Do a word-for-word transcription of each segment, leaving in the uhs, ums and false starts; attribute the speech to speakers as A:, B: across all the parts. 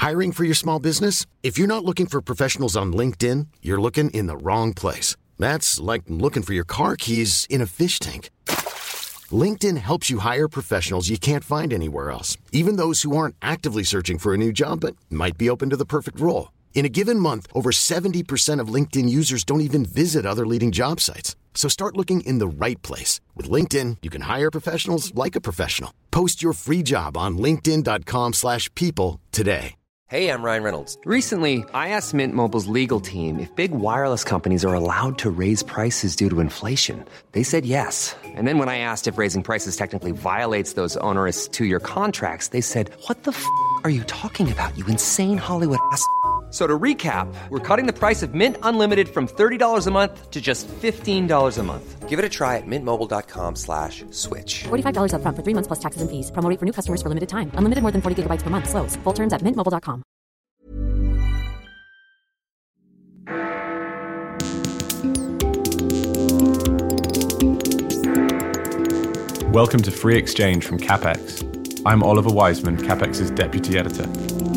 A: Hiring for your small business? If you're not looking for professionals on LinkedIn, you're looking in the wrong place. That's like looking for your car keys in a fish tank. LinkedIn helps you hire professionals you can't find anywhere else, even those who aren't actively searching for a new job but might be open to the perfect role. In a given month, over seventy percent of LinkedIn users don't even visit other leading job sites. So start looking in the right place. With LinkedIn, you can hire professionals like a professional. Post your free job on linkedin.com slash people today.
B: Hey, I'm Ryan Reynolds. Recently, I asked Mint Mobile's legal team if big wireless companies are allowed to raise prices due to inflation. They said yes. And then when I asked if raising prices technically violates those onerous two-year contracts, they said, what the f*** are you talking about, you insane Hollywood ass f- So to recap, we're cutting the price of Mint Unlimited from thirty dollars a month to just fifteen dollars a month. Give it a try at mintmobile.com slash switch.
C: forty-five dollars up front for three months plus taxes and fees. Promo rate for new customers for limited time. Unlimited more than forty gigabytes per month. Slows full terms at mint mobile dot com.
D: Welcome to Free Exchange from CapX. I'm Oliver Wiseman, CapX's Deputy Editor.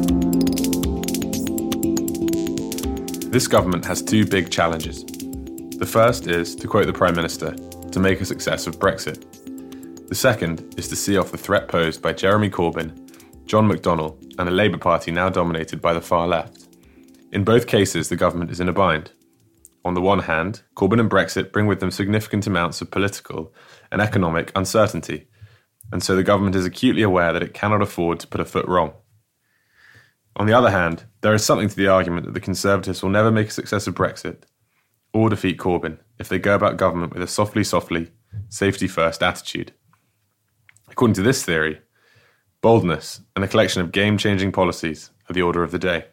D: This government has two big challenges. The first is, to quote the Prime Minister, to make a success of Brexit. The second is to see off the threat posed by Jeremy Corbyn, John McDonnell, and a Labour Party now dominated by the far left. In both cases, the government is in a bind. On the one hand, Corbyn and Brexit bring with them significant amounts of political and economic uncertainty, and so the government is acutely aware that it cannot afford to put a foot wrong. On the other hand, there is something to the argument that the Conservatives will never make a success of Brexit or defeat Corbyn if they go about government with a softly, softly, safety-first attitude. According to this theory, boldness and a collection of game-changing policies are the order of the day.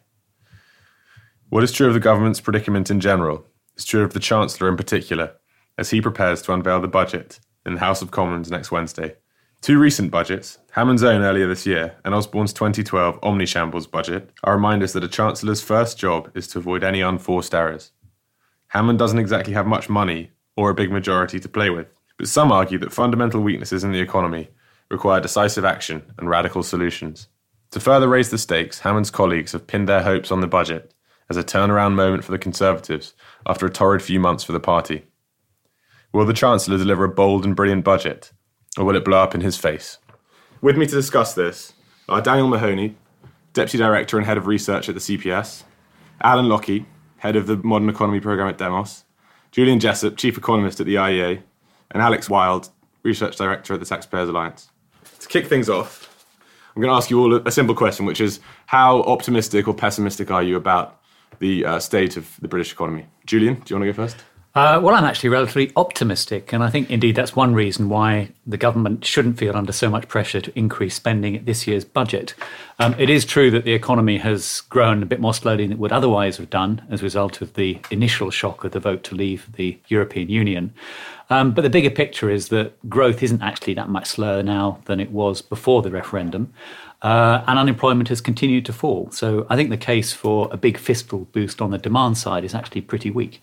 D: What is true of the government's predicament in general is true of the Chancellor in particular, as he prepares to unveil the budget in the House of Commons next Wednesday. Two recent budgets, Hammond's own earlier this year and Osborne's twenty twelve Omnishambles budget, are reminders that a Chancellor's first job is to avoid any unforced errors. Hammond doesn't exactly have much money or a big majority to play with, but some argue that fundamental weaknesses in the economy require decisive action and radical solutions. To further raise the stakes, Hammond's colleagues have pinned their hopes on the budget as a turnaround moment for the Conservatives after a torrid few months for the party. Will the Chancellor deliver a bold and brilliant budget, or will it blow up in his face? With me to discuss this are Daniel Mahoney, Deputy Director and Head of Research at the C P S, Alan Lockie, Head of the Modern Economy Programme at Demos, Julian Jessup, Chief Economist at the I E A, and Alex Wild, Research Director at the Taxpayers Alliance. To kick things off, I'm going to ask you all a simple question, which is, how optimistic or pessimistic are you about the uh, state of the British economy? Julian, do you want to go first?
E: Uh, well, I'm actually relatively optimistic, and I think indeed that's one reason why the government shouldn't feel under so much pressure to increase spending at this year's budget. Um, it is true that the economy has grown a bit more slowly than it would otherwise have done as a result of the initial shock of the vote to leave the European Union. Um, but the bigger picture is that growth isn't actually that much slower now than it was before the referendum, uh, and unemployment has continued to fall. So I think the case for a big fiscal boost on the demand side is actually pretty weak.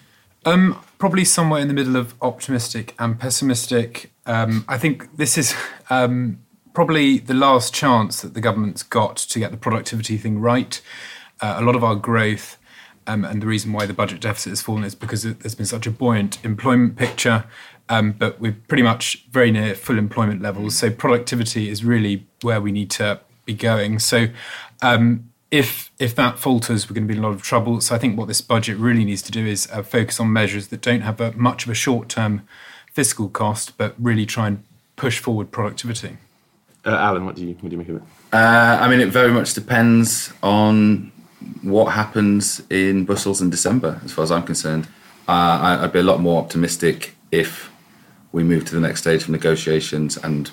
F: Um, probably somewhere in the middle of optimistic and pessimistic. Um, I think this is um, probably the last chance that the government's got to get the productivity thing right. Uh, a lot of our growth um, and the reason why the budget deficit has fallen is because there's been such a buoyant employment picture, um, but we're pretty much very near full employment levels. So productivity is really where we need to be going. So um, If if that falters, we're going to be in a lot of trouble. So I think what this budget really needs to do is uh, focus on measures that don't have a, much of a short-term fiscal cost, but really try and push forward productivity.
D: Uh, Alan, what do you what do you make of it?
G: Uh, I mean, it very much depends on what happens in Brussels in December, as far as I'm concerned. Uh, I, I'd be a lot more optimistic if we move to the next stage of negotiations and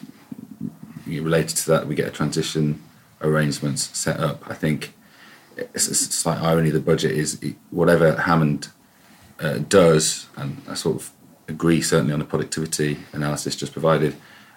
G: related to that, we get a transition arrangements set up. I think it's a slight irony. The budget is whatever Hammond uh, does, and I sort of agree certainly on the productivity analysis just provided.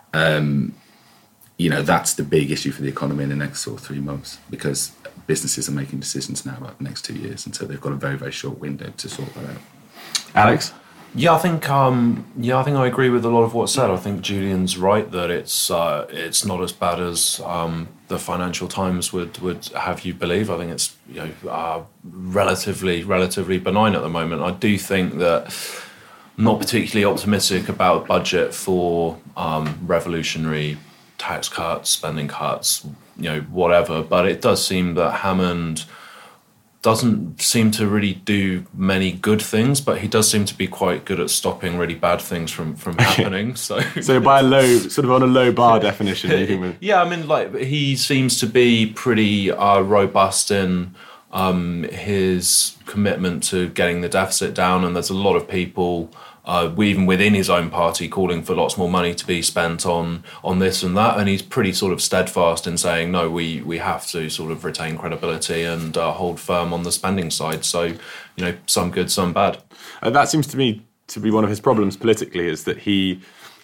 G: Um, you know, that's the big issue for the economy in the next sort of three months because businesses are making decisions now about the next two years, and so they've got a very very short window to sort that out.
D: Alex?
H: Yeah, I think um, yeah, I think I agree with a lot of what's said. I think Julian's right that it's uh, it's not as bad as um, the Financial Times would, would have you believe. I think it's you know uh, relatively relatively benign at the moment. I do think that I'm not particularly optimistic about budget for um, revolutionary tax cuts, spending cuts, you know, whatever. But it does seem that Hammond doesn't seem to really do many good things, but he does seem to be quite good at stopping really bad things from, from happening. So,
D: so by a low, sort of on a low bar definition, you think?
H: Yeah, I mean, like he seems to be pretty uh, robust in um, his commitment to getting the deficit down, and there's a lot of people. Uh, even within his own party, calling for lots more money to be spent on on this and that, and he's pretty sort of steadfast in saying no, we we have to sort of retain credibility and uh, hold firm on the spending side. So, you know, some good, some bad.
D: Uh, that seems to me to be one of his problems politically, is that he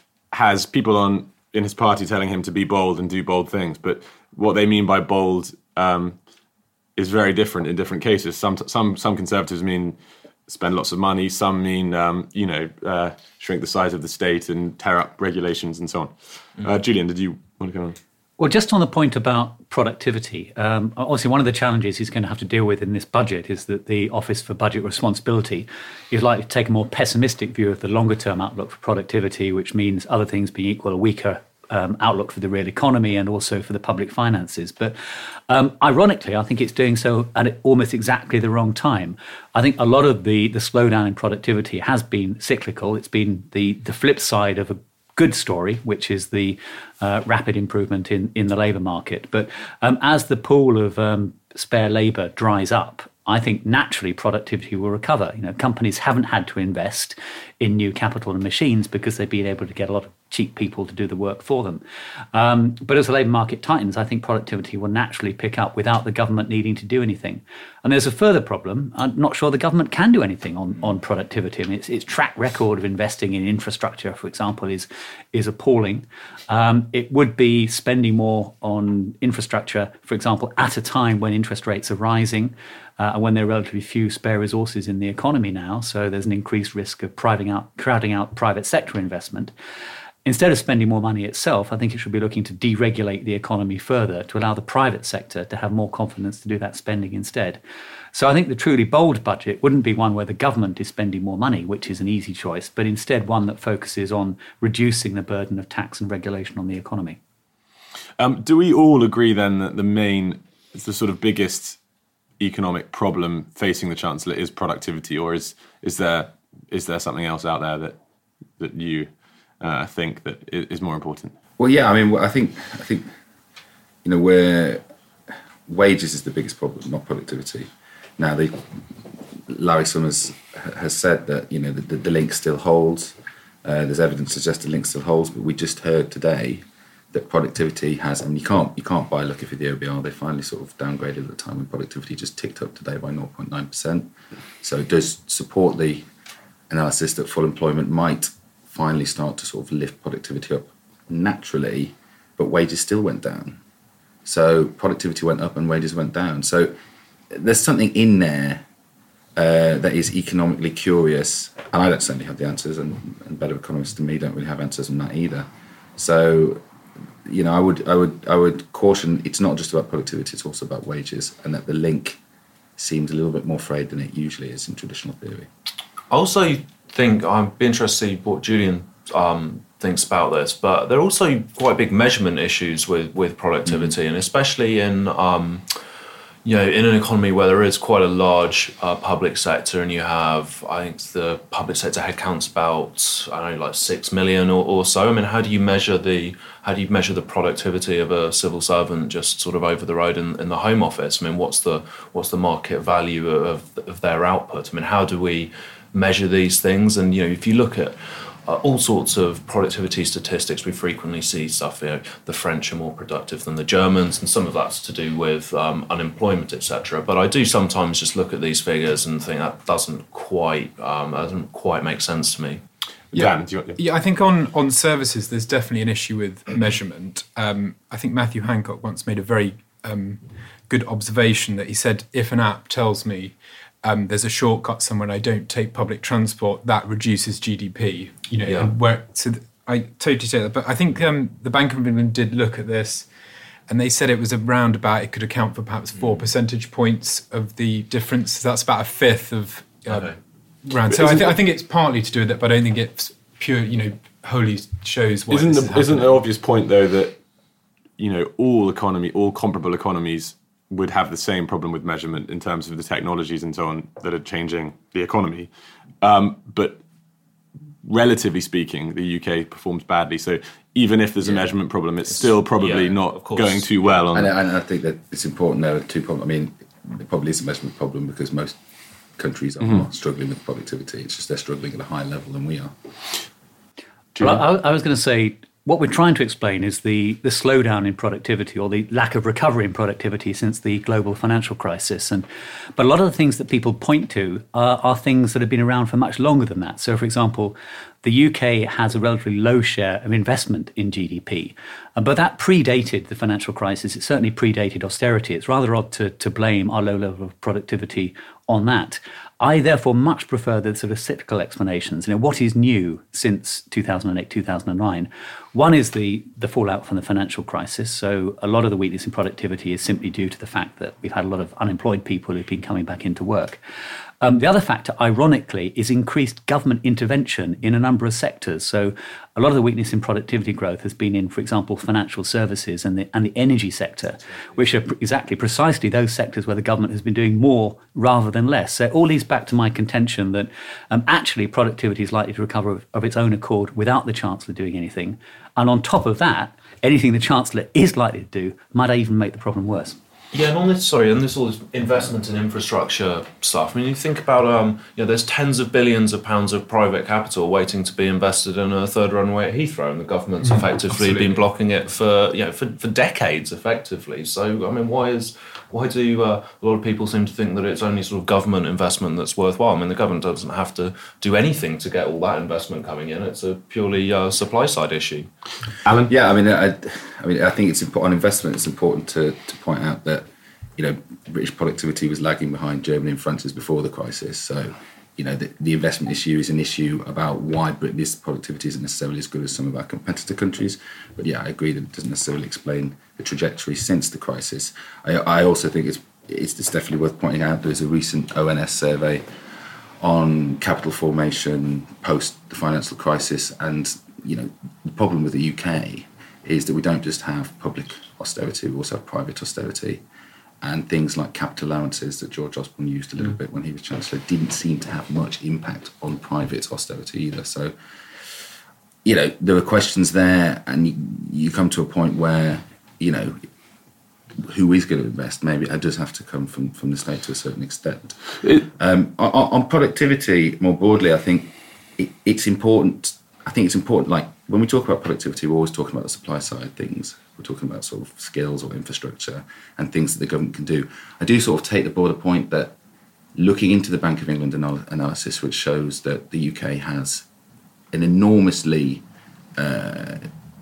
D: has people on in his party telling him to be bold and do bold things, but what they mean by bold um, is very different in different cases. Some some some conservatives mean spend lots of money. Some mean, um, you know, uh, shrink the size of the state and tear up regulations and so on. Mm. Uh, Julian, did you want to go on?
E: Well, just on the point about productivity, um, obviously one of the challenges he's going to have to deal with in this budget is that the Office for Budget Responsibility is likely to take a more pessimistic view of the longer-term outlook for productivity, which means, other things being equal, a weaker Um, outlook for the real economy and also for the public finances. But um, ironically, I think it's doing so at almost exactly the wrong time. I think a lot of the, the slowdown in productivity has been cyclical. It's been the, the flip side of a good story, which is the uh, rapid improvement in, in the labour market. But um, as the pool of um, spare labour dries up, I think naturally productivity will recover. You know, companies haven't had to invest in new capital and machines because they've been able to get a lot of cheap people to do the work for them. Um, but as the labour market tightens, I think productivity will naturally pick up without the government needing to do anything. And there's a further problem. I'm not sure the government can do anything on, on productivity. I mean, its, its track record of investing in infrastructure, for example, is is appalling. Um, it would be spending more on infrastructure, for example, at a time when interest rates are rising, Uh, and when there are relatively few spare resources in the economy now, so there's an increased risk of crowding out, crowding out private sector investment. Instead of spending more money itself, I think it should be looking to deregulate the economy further to allow the private sector to have more confidence to do that spending instead. So I think the truly bold budget wouldn't be one where the government is spending more money, which is an easy choice, but instead one that focuses on reducing the burden of tax and regulation on the economy.
D: Um, do we all agree then that the main, the sort of biggest economic problem facing the Chancellor is productivity, or is is there is there something else out there that that you uh, think that is more important?
G: Well, yeah, I mean, I think I think you know where wages is the biggest problem, not productivity. Now, they, Larry Summers has said that you know the, the link still holds. Uh, there's evidence to suggest the link still holds, but we just heard today that productivity has, and you can't you can't buy lucky for the O B R. They finally sort of downgraded at the time when productivity just ticked up today by zero point nine percent. So it does support the analysis that full employment might finally start to sort of lift productivity up naturally, but wages still went down. So productivity went up and wages went down. So there's something in there uh, that is economically curious, and I don't certainly have the answers, and, and better economists than me don't really have answers on that either. So, you know, I would, I would, I would caution. It's not just about productivity; it's also about wages, and that the link seems a little bit more frayed than it usually is in traditional theory.
H: I also think I'd be interested to see what Julian um, thinks about this, but there are also quite big measurement issues with with productivity, mm. and especially in um, you know in an economy where there is quite a large uh, public sector, and you have, I think the public sector headcount's about I don't know like six million or, or so. I mean, how do you measure the How do you measure the productivity of a civil servant just sort of over the road in, in the Home Office? I mean, what's the what's the market value of, of their output? I mean, how do we measure these things? And, you know, if you look at uh, all sorts of productivity statistics, we frequently see stuff, you know, the French are more productive than the Germans, and some of that's to do with um, unemployment, et cetera. But I do sometimes just look at these figures and think that doesn't quite um, doesn't quite make sense to me.
F: Yeah, Dan, do you want to... yeah. I think on, on services, there's definitely an issue with measurement. Um, I think Matthew Hancock once made a very um, good observation that he said, if an app tells me um, there's a shortcut somewhere and I don't take public transport, that reduces G D P. You know,
H: yeah.
F: and where, so th- I totally say that. But I think um, the Bank of England did look at this and they said it was around about, it could account for perhaps four percentage points of the difference. So that's about a fifth of uh,
H: Okay.
F: round. So I, th- I think it's partly to do with it, but I don't think it's pure, you know, wholly shows why
D: Isn't
F: this
D: the,
F: is
D: isn't the
F: happening.
D: obvious point though that, you know, all economy, all comparable economies would have the same problem with measurement in terms of the technologies and so on that are changing the economy, um, but relatively speaking, the U K performs badly. So even if there's a
G: Yeah.
D: measurement problem, it's, still probably
H: yeah,
D: not
H: of course.
D: going too well. On
G: And, I- and I think that it's important there are two problems. I mean, it probably is a measurement problem because most countries are
D: Mm-hmm.
G: struggling with productivity. It's just they're struggling at a higher level than we are.
E: Well, I, I was going to say, what we're trying to explain is the, the slowdown in productivity or the lack of recovery in productivity since the global financial crisis. And but a lot of the things that people point to are, are things that have been around for much longer than that. So, for example, the U K has a relatively low share of investment in G D P, uh, but that predated the financial crisis. It certainly predated austerity. It's rather odd to, to blame our low level of productivity on that. I therefore much prefer the sort of cyclical explanations. You know, what is new since two thousand eight, two thousand nine? One is the, the fallout from the financial crisis. So a lot of the weakness in productivity is simply due to the fact that we've had a lot of unemployed people who've been coming back into work. Um, the other factor, ironically, is increased government intervention in a number of sectors. So a lot of the weakness in productivity growth has been in, for example, financial services and the, and the energy sector, which are pr- exactly precisely those sectors where the government has been doing more rather than less. So it all leads back to my contention that um, actually productivity is likely to recover of, of its own accord without the Chancellor doing anything. And on top of that, anything the Chancellor is likely to do might even make the problem worse.
H: Yeah, and on this, sorry, and this all this investment in infrastructure stuff. I mean, you think about, um, you know, there's tens of billions of pounds of private capital waiting to be invested in a third runway at Heathrow, and the government's
F: Mm,
H: effectively
F: absolutely.
H: been blocking it for, you know, for, for decades, effectively. So, I mean, why is why do uh, a lot of people seem to think that it's only sort of government investment that's worthwhile? I mean, the government doesn't have to do anything to get all that investment coming in. It's a purely uh, supply side issue.
D: Alan?
G: Yeah, I mean, I, I mean, I think it's important on investment. It's important to, to point out that, you know, British productivity was lagging behind Germany and France's before the crisis. So, you know, the, the investment issue is an issue about why Britain's productivity isn't necessarily as good as some of our competitor countries. But yeah, I agree that it doesn't necessarily explain the trajectory since the crisis. I, I also think it's, it's it's definitely worth pointing out there's a recent O N S survey on capital formation post the financial crisis, and you know, the problem with the U K is that we don't just have public austerity, we also have private austerity. And things like capital allowances that George Osborne used a little mm. bit when he was Chancellor didn't seem to have much impact on private austerity either. So, you know, there are questions there, and you, you come to a point where, you know, who is going to invest? Maybe it does have to come from, from the state to a certain extent. It, um, on, on productivity, more broadly, I think it, it's important. I think it's important, like, when we talk about productivity, we're always talking about the supply side things. We're talking about sort of skills or infrastructure and things that the government can do. I do sort of take the broader point that looking into the Bank of England anal- analysis, which shows that the U K has an enormously uh,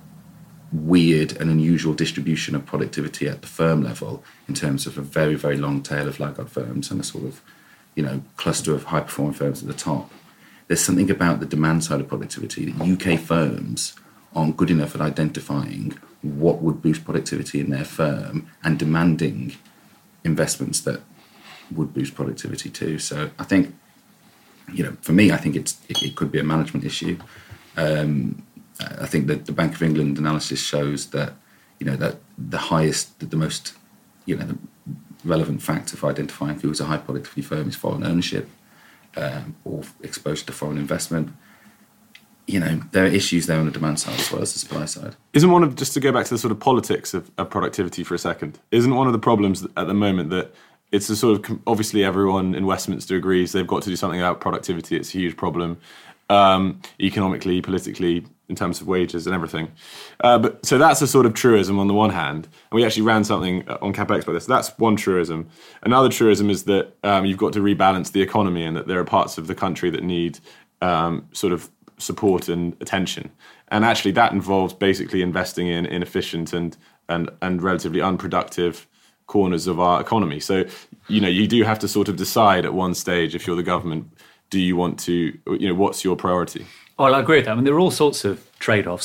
G: weird and unusual distribution of productivity at the firm level in terms of a very, very long tail of laggard firms and a sort of, you know, cluster of high-performing firms at the top. There's something about the demand side of productivity that U K firms aren't good enough at identifying what would boost productivity in their firm and demanding investments that would boost productivity too. So I think, you know, for me, I think it's it, it could be a management issue. Um, I think that the Bank of England analysis shows that, you know, that the highest, the most, you know, the relevant factor for identifying who is a high productivity firm is foreign ownership um, or exposure to foreign investment. You know, there are issues there on the demand side as well as the supply side.
D: Isn't one of, just to go back to the sort of politics of, of productivity for a second, isn't one of the problems at the moment that it's a sort of, obviously everyone in Westminster agrees they've got to do something about productivity, it's a huge problem, um, economically, politically, in terms of wages and everything. Uh, but so that's a sort of truism on the one hand, and we actually ran something on CapEx about this. That's one truism. Another truism is that um, you've got to rebalance the economy and that there are parts of the country that need um, sort of support and attention, and actually that involves basically investing in inefficient and and and relatively unproductive corners of our economy. So, you know, you do have to sort of decide at one stage, if you're the government, do you want to, you know, what's your priority?
E: Well, I agree with that. I mean, there are all sorts of trade-offs. I think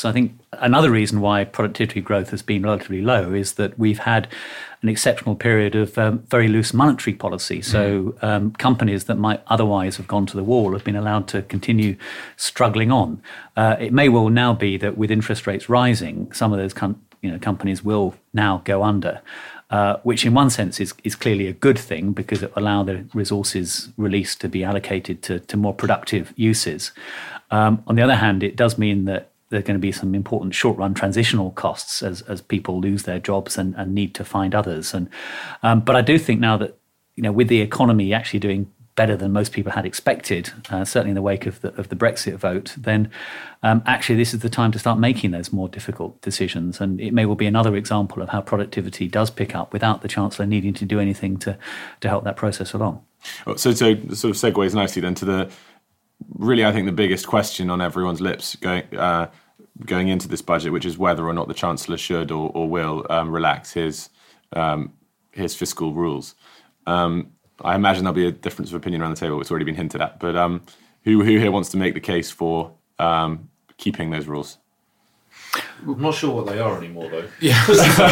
E: another reason why productivity growth has been relatively low is that we've had an exceptional period of um, very loose monetary policy. So um, companies that might otherwise have gone to the wall have been allowed to continue struggling on. Uh, it may well now be that with interest rates rising, some of those com- you know, companies will now go under. Uh, which in one sense is, is clearly a good thing because it will allow the resources released to be allocated to, to more productive uses. Um, on the other hand, it does mean that there are going to be some important short-run transitional costs as, as people lose their jobs and, and need to find others. And um, But I do think now that, you know, with the economy actually doing better than most people had expected, uh, certainly in the wake of the, of the Brexit vote, then um, actually this is the time to start making those more difficult decisions. And it may well be another example of how productivity does pick up without the Chancellor needing to do anything to, to help that process along.
D: So, so sort of segues nicely then to the, really I think the biggest question on everyone's lips going uh, going into this budget, which is whether or not the Chancellor should or, or will um, relax his, um, his fiscal rules. Um, I imagine there'll be a difference of opinion around the table. It's already been hinted at. But um, who who here wants to make the case for um, keeping those rules?
H: I'm not sure what they are anymore, though.
F: Yeah.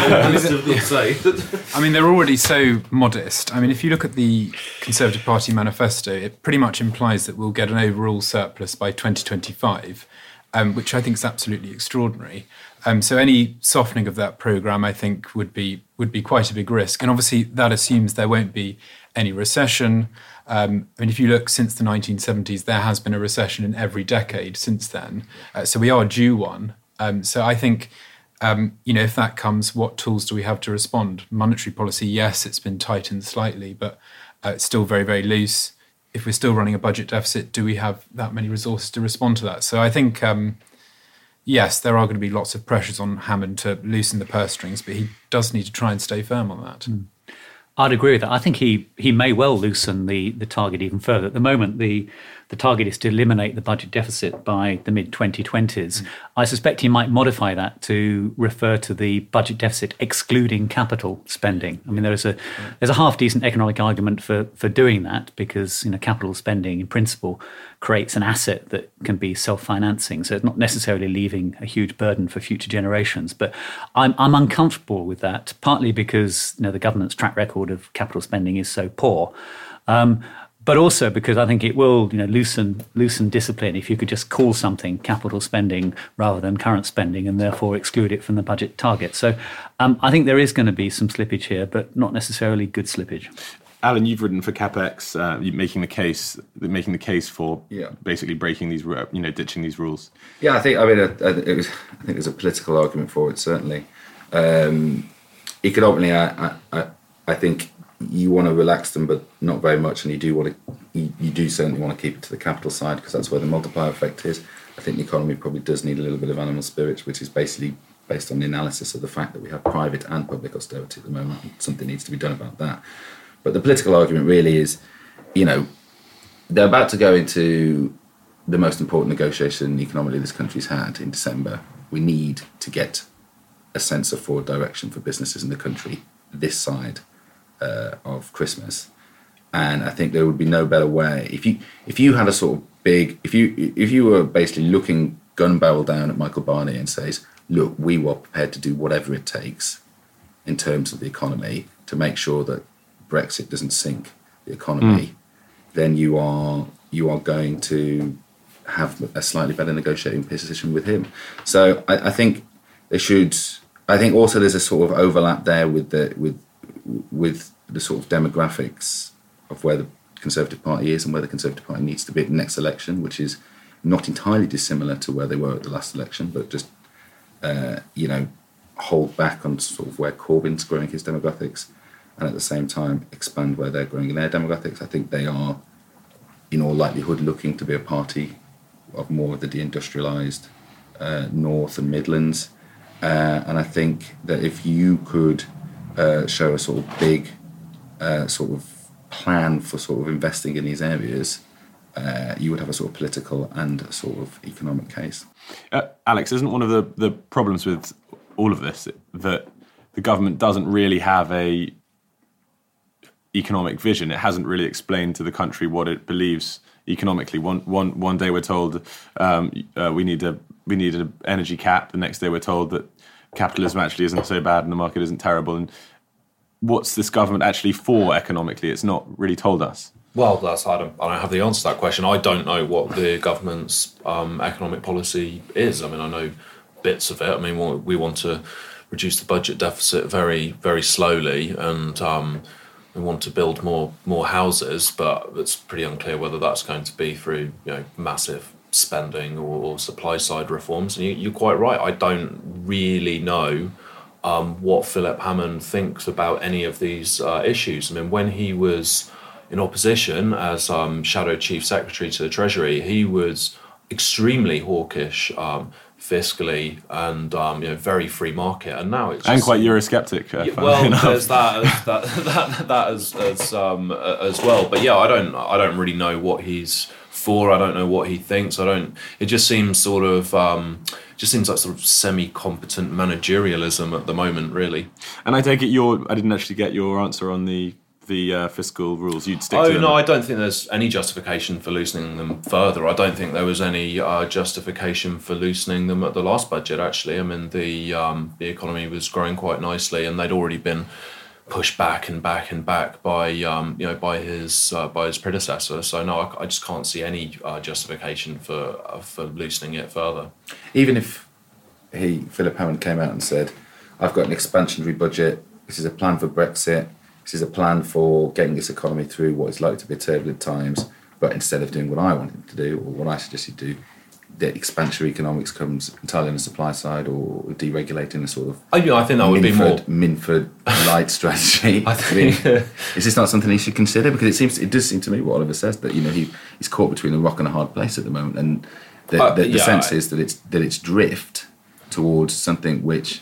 H: say.
F: I mean, they're already so modest. I mean, if you look at the Conservative Party manifesto, it pretty much implies that we'll get an overall surplus by twenty twenty-five, um, which I think is absolutely extraordinary. Um, so any softening of that programme, I think, would be would be quite a big risk. And obviously, that assumes there won't be any recession. Um, I mean, if you look since the nineteen seventies, there has been a recession in every decade since then. Uh, so we are due one. Um, so I think, um, you know, if that comes, what tools do we have to respond? Monetary policy, yes, it's been tightened slightly, but uh, it's still very, very loose. If we're still running a budget deficit, do we have that many resources to respond to that? So I think, um, yes, there are going to be lots of pressures on Hammond to loosen the purse strings, but he does need to try and stay firm on that. Mm.
E: I'd agree with that. I think he he may well loosen the, the target even further. At the moment, the the target is to eliminate the budget deficit by the mid twenty twenties. Mm. I suspect he might modify that to refer to the budget deficit excluding capital spending. I mean, there is a there's a half decent economic argument for for doing that because, you know, capital spending in principle creates an asset that can be self-financing. So it's not necessarily leaving a huge burden for future generations. But I'm I'm uncomfortable with that, partly because, you know, the government's track record of capital spending is so poor. Um, but also because I think it will, you know, loosen loosen discipline if you could just call something capital spending rather than current spending and therefore exclude it from the budget target. So um, I think there is going to be some slippage here, but not necessarily good slippage.
D: Alan, you've written for CapEx, uh, making the case, making the case for yeah. basically breaking these, you know, ditching these rules.
G: Yeah, I think. I mean, I, it was, I think there's a political argument for it. Certainly, um, economically, I, I, I think you want to relax them, but not very much, and you do want to, you, you do certainly want to keep it to the capital side because that's where the multiplier effect is. I think the economy probably does need a little bit of animal spirits, which is basically based on the analysis of the fact that we have private and public austerity at the moment. And something needs to be done about that. But the political argument really is, you know, they're about to go into the most important negotiation economically this country's had in December. We need to get a sense of forward direction for businesses in the country this side uh, of Christmas. And I think there would be no better way. If you if you had a sort of big, if you if you were basically looking gun barrel down at Michael Barnier and says, look, we were prepared to do whatever it takes in terms of the economy to make sure that Brexit doesn't sink the economy, mm. then you are you are going to have a slightly better negotiating position with him. So I, I think they should. I think also there's a sort of overlap there with the with with the sort of demographics of where the Conservative Party is and where the Conservative Party needs to be at the next election, which is not entirely dissimilar to where they were at the last election, but just uh, you know hold back on sort of where Corbyn's growing his demographics. And at the same time expand where they're growing in their demographics. I think they are, in all likelihood, looking to be a party of more of the deindustrialised uh, North and Midlands. Uh, and I think that if you could uh, show a sort of big uh, sort of plan for sort of investing in these areas, uh, you would have a sort of political and a sort of economic case.
D: Uh, Alex, isn't one of the, the problems with all of this that the government doesn't really have a economic vision? It hasn't really explained to the country what it believes economically. One one one day we're told um, uh, we need a we need an energy cap. The next day we're told that capitalism actually isn't so bad and the market isn't terrible. And what's this government actually for economically? It's not really told us.
H: Well, that's I don't, I don't have the answer to that question. I don't know what the government's um, economic policy is. I mean, I know bits of it. I mean, we want to reduce the budget deficit very, very slowly, and um, we want to build more more houses, but it's pretty unclear whether that's going to be through, you know, massive spending or, or supply side reforms. And you, you're quite right. I don't really know um, what Philip Hammond thinks about any of these uh, issues. I mean, when he was in opposition as um, Shadow Chief Secretary to the Treasury, he was extremely hawkish um, fiscally and um, you know, very free market. And now it's just,
D: and quite Eurosceptic. Uh,
H: yeah, well,
D: enough.
H: there's that as, that that that as as um, as well. But yeah, I don't I don't really know what he's for. I don't know what he thinks. I don't. It just seems sort of. Um, just seems like sort of semi-competent managerialism at the moment, really.
D: And I take it your. I didn't actually get your answer on the. the uh, fiscal rules. You'd stick
H: oh,
D: to them?
H: No, I don't think there's any justification for loosening them further. I don't think there was any uh, justification for loosening them at the last budget, actually. I mean, the um, the economy was growing quite nicely, and they'd already been pushed back and back and back by um, you know by his uh, by his predecessor. So no, I, I just can't see any uh, justification for uh, for loosening it further.
G: Even if he Philip Hammond came out and said, "I've got an expansionary budget. This is a plan for Brexit. This is a plan for getting this economy through what is likely to be turbulent times, but instead of doing what I want him to do, or what I suggest he do, the expansionary economics comes entirely on the supply side, or deregulating the sort of
H: I, you know, I think that would
G: Minford,
H: be more
G: Minford light strategy.
H: I think,
G: I mean, is this not something he should consider? Because it seems it does seem to me what Oliver says, that you know he, he's caught between a rock and a hard place at the moment, and the,
H: uh,
G: the, the
H: yeah,
G: sense
H: I,
G: is that it's that it's drift towards something which,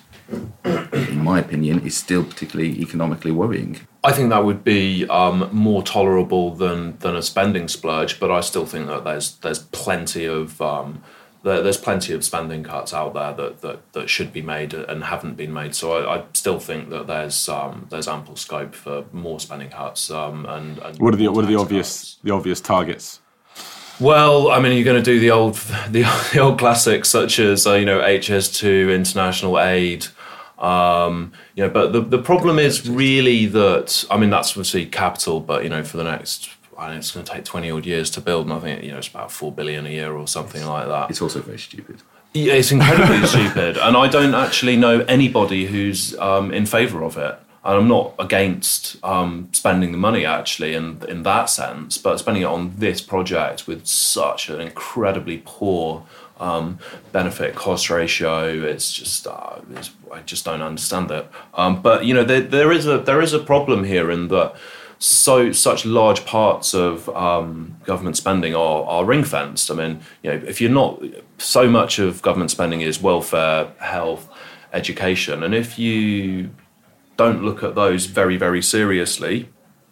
G: in my opinion, is still particularly economically worrying.
H: I think that would be um, more tolerable than than a spending splurge, but I still think that there's there's plenty of um, there, there's plenty of spending cuts out there that, that, that should be made and haven't been made. So I, I still think that there's um, there's ample scope for more spending cuts. Um, and, and
D: what are the what are the obvious cuts. the obvious targets?
H: Well, I mean, you're going to do the old the, the old classics such as uh, you know H S two, international aid. Um, you know, but the the problem is really that I mean that's obviously capital, but you know for the next I know it's going to take twenty odd years to build, and I think you know it's about four billion a year or something like that.
G: It's also very stupid.
H: Yeah, it's incredibly stupid, and I don't actually know anybody who's um, in favour of it. And I'm not against um, spending the money actually, in in that sense, but spending it on this project with such an incredibly poor Um, benefit cost ratio, it's just uh, it's, I just don't understand it. Um, but you know there there is a there is a problem here in that so such large parts of um, government spending are, are ring fenced. I mean, you know, if you're not so much of government spending is welfare, health, education, and if you don't look at those very very seriously,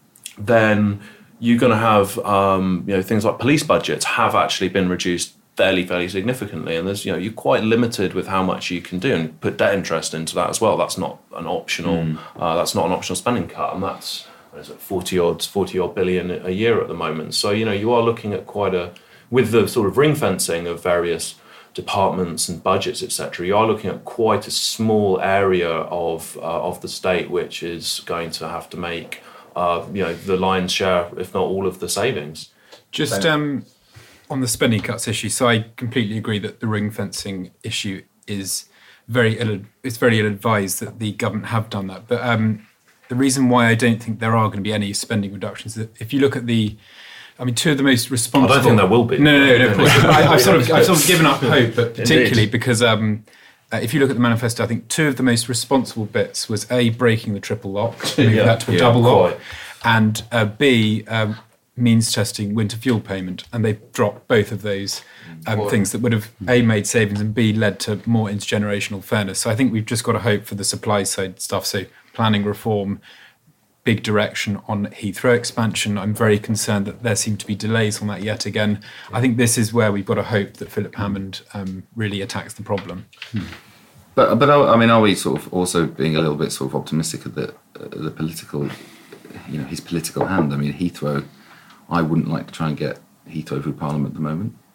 H: then you're going to have um, you know things like police budgets have actually been reduced fairly, fairly significantly, and there's you know you're quite limited with how much you can do, and put debt interest into that as well. That's not an optional. Mm. Uh, that's not an optional spending cut, and that's what is it, forty odd, forty odd billion a year at the moment. So you know you are looking at quite a, with the sort of ring fencing of various departments and budgets, et cetera. You are looking at quite a small area of uh, of the state which is going to have to make uh, you know the lion's share, if not all of the savings.
F: Just. Um, On the spending cuts issue, so I completely agree that the ring fencing issue is very ill. It's very ill-advised that the government have done that. But um, the reason why I don't think there are going to be any spending reductions is that if you look at the, I mean, two of the most responsible.
H: I don't think there will be.
F: No, no, no. no of course, I, I've sort of, I've sort of given up hope, but particularly Indeed. because um, uh, if you look at the manifesto, I think two of the most responsible bits was A, breaking the triple lock, moving yeah, that to a yeah, double lock, quite. and uh, B. Um, means testing winter fuel payment, and they've dropped both of those um, things that would have A, made savings, and B, led to more intergenerational fairness. So I think we've just got to hope for the supply side stuff. So planning reform, big direction on Heathrow expansion. I'm very concerned that there seem to be delays on that yet again. I think this is where we've got to hope that Philip Hammond um, really attacks the problem.
G: Hmm. But but I mean, are we sort of also being a little bit sort of optimistic at the uh, the political, you know, his political hand? I mean, Heathrow. I wouldn't like to try and get Heathrow through Parliament at the moment.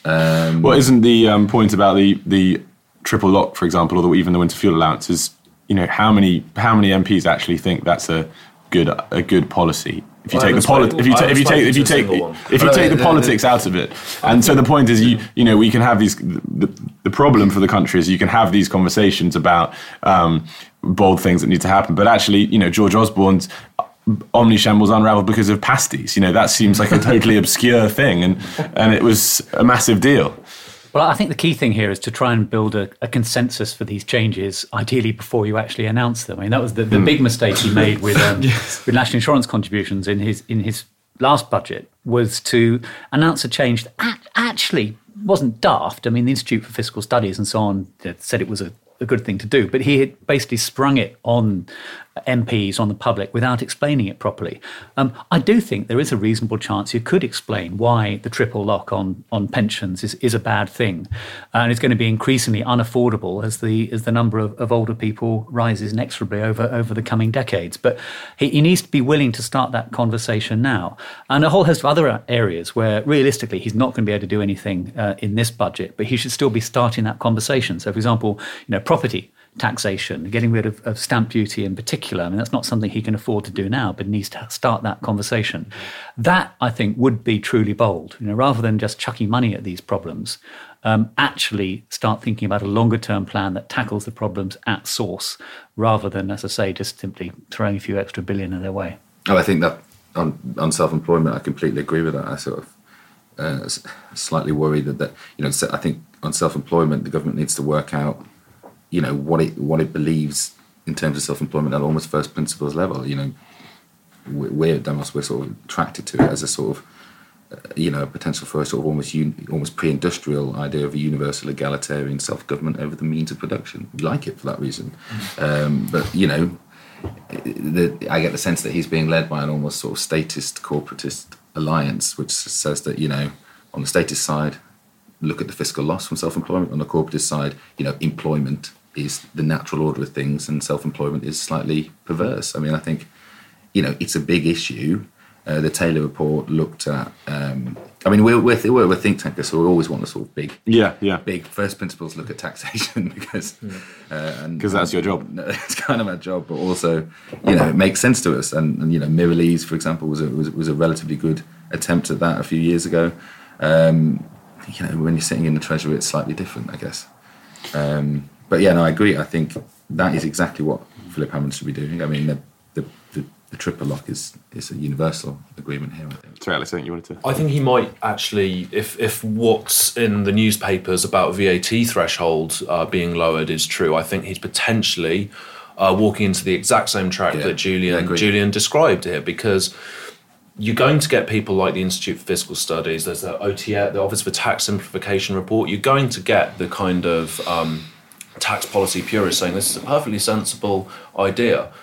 G: Um,
D: well, isn't the um, point about the the triple lock, for example, or the, even the winter fuel allowance, is, you know, how many how many M Ps actually think that's a good a good policy? If you
H: well,
D: take the poli- if you ta- if you take if you take if you take the politics out of it, and so the point is, you you know, we can have these. The, the problem for the country is you can have these conversations about um, bold things that need to happen, but actually, you know, George Osborne's Omni shambles unraveled because of pasties. You know, that seems like a totally obscure thing, and and it was a massive deal.
E: Well, I think the key thing here is to try and build a, a consensus for these changes, ideally before you actually announce them. I mean, that was the, the mm. big mistake he made with um, yes. with national insurance contributions in his in his last budget, was to announce a change that actually wasn't daft. I mean, the Institute for Fiscal Studies and so on said it was a, a good thing to do, but he had basically sprung it on M Ps, on the public, without explaining it properly. Um, I do think there is a reasonable chance you could explain why the triple lock on on pensions is, is a bad thing, and it's going to be increasingly unaffordable as the as the number of, of older people rises inexorably over, over the coming decades. But he, he needs to be willing to start that conversation now, and a whole host of other areas where realistically he's not going to be able to do anything uh, in this budget, but he should still be starting that conversation. So, for example, you know, property taxation, getting rid of, of stamp duty in particular. I mean, that's not something he can afford to do now, but needs to start that conversation. That, I think, would be truly bold. You know, rather than just chucking money at these problems, um, actually start thinking about a longer-term plan that tackles the problems at source, rather than, as I say, just simply throwing a few extra billion in their way.
G: Oh, I think that on, on self-employment, I completely agree with that. I sort of uh, slightly worried that, that, you know, I think on self-employment, the government needs to work out, you know, what it what it believes in terms of self-employment at almost first principles level. You know, we're at Demos, we're sort of attracted to it as a sort of, uh, you know, potential for a sort of almost un, almost pre-industrial idea of a universal egalitarian self-government over the means of production. We like it for that reason. Mm. Um, but, you know, the, I get the sense that he's being led by an almost sort of statist, corporatist alliance, which says that, you know, on the statist side, look at the fiscal loss from self-employment. On the corporatist side, you know, employment is the natural order of things, and self-employment is slightly perverse. I mean, I think, you know, it's a big issue. Uh, the Taylor report looked at. Um, I mean, we're we're, we're a think tanker, so we always want a sort of big,
D: yeah, yeah,
G: big first principles look at taxation because
D: yeah.
G: uh, and
D: because that's your job.
G: It's kind of our job, but also, you know, it makes sense to us. And, and you know, Mirrlees, for example, was a was, was a relatively good attempt at that a few years ago. Um, you know, when you're sitting in the Treasury, it's slightly different, I guess. Um, but yeah, no, I agree. I think that is exactly what Philip Hammond should be doing. I mean, the the, the, the triple lock is is a universal agreement here, I think.
D: Sorry, Alex, I think you wanted to...
H: I think he might actually, if if what's in the newspapers about V A T threshold uh, being lowered is true, I think he's potentially uh, walking into the exact same track yeah, that Julian Julian described here, because you're going to get people like the Institute for Fiscal Studies, there's the O T S, the Office for Tax Simplification report. You're going to get the kind of um, tax policy purists saying this is a perfectly sensible idea.